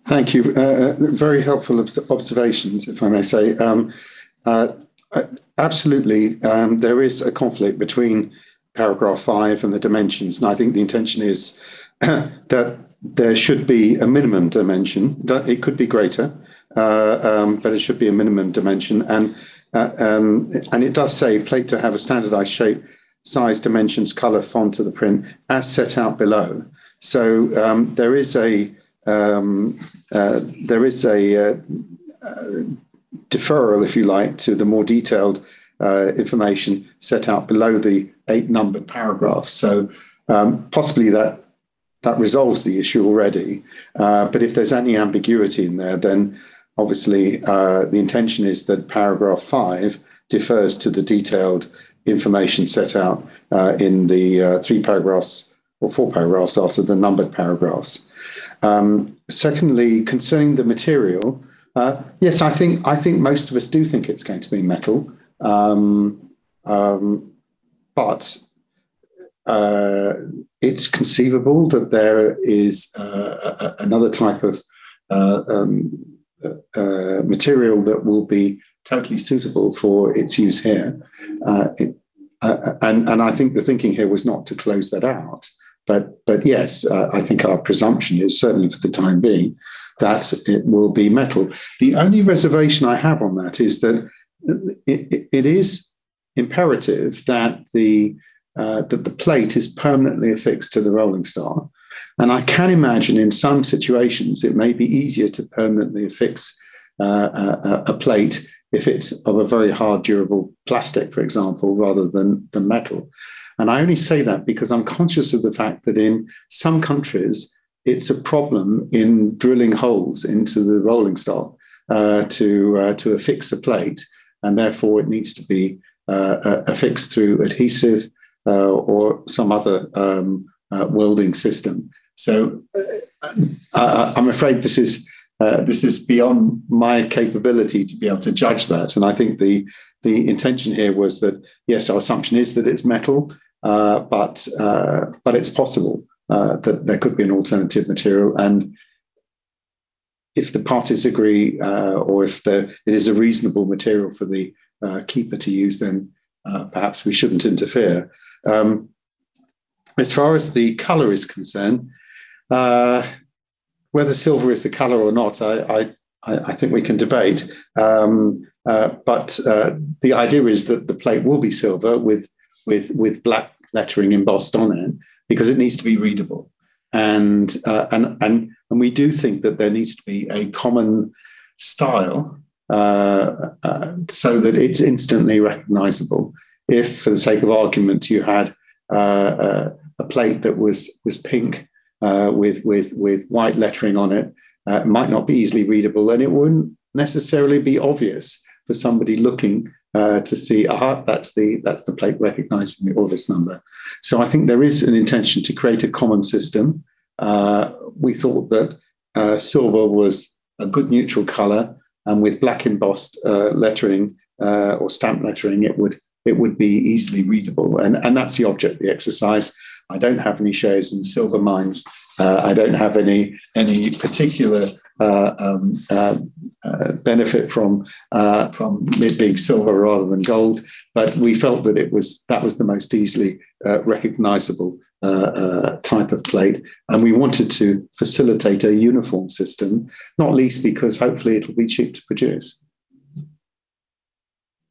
Thank you. Very helpful observations, if I may say. Uh, Absolutely, there is a conflict between paragraph five and the dimensions, and I think the intention is that there should be a minimum dimension. That it could be greater, but it should be a minimum dimension, and it does say plate to have a standardized shape, size, dimensions, color, font of the print as set out below. So there is a deferral, if you like, to the more detailed information set out below the eight numbered paragraphs. So possibly that resolves the issue already. But if there's any ambiguity in there, then obviously the intention is that paragraph five defers to the detailed information set out in the three paragraphs or four paragraphs after the numbered paragraphs. Secondly, concerning the material, yes, I think most of us do think it's going to be metal, but it's conceivable that there is another type of material that will be totally suitable for its use here. And I think the thinking here was not to close that out. But yes, I think our presumption is certainly for the time being that it will be metal. The only reservation I have on that is that it is imperative that the plate is permanently affixed to the rolling stock. And I can imagine in some situations it may be easier to permanently affix a plate if it's of a very hard, durable plastic, for example, rather than metal. And I only say that because I'm conscious of the fact that in some countries, it's a problem in drilling holes into the rolling stock to affix a plate, and therefore it needs to be affixed through adhesive or some other welding system. So I'm afraid this is beyond my capability to be able to judge that. And I think the intention here was that yes, our assumption is that it's metal, but it's possible that there could be an alternative material. And if the parties agree, or if it is a reasonable material for the keeper to use, then perhaps we shouldn't interfere. As far as the colour is concerned, whether silver is the colour or not, I think we can debate. But the idea is that the plate will be silver with black lettering embossed on it because it needs to be readable. And we do think that there needs to be a common style so that it's instantly recognizable. If, for the sake of argument, you had a plate that was pink with white lettering on it, it might not be easily readable, and it wouldn't necessarily be obvious for somebody looking to see, that's the plate recognizing the Orbis number. So I think there is an intention to create a common system. We thought that silver was a good neutral color, and with black embossed lettering or stamp lettering, it would be easily readable. And that's the object of the exercise. I don't have any shares in silver mines. I don't have any particular benefit from it being silver rather than gold. But we felt that that was the most easily recognizable type of plate, and we wanted to facilitate a uniform system, not least because hopefully it'll be cheap to produce.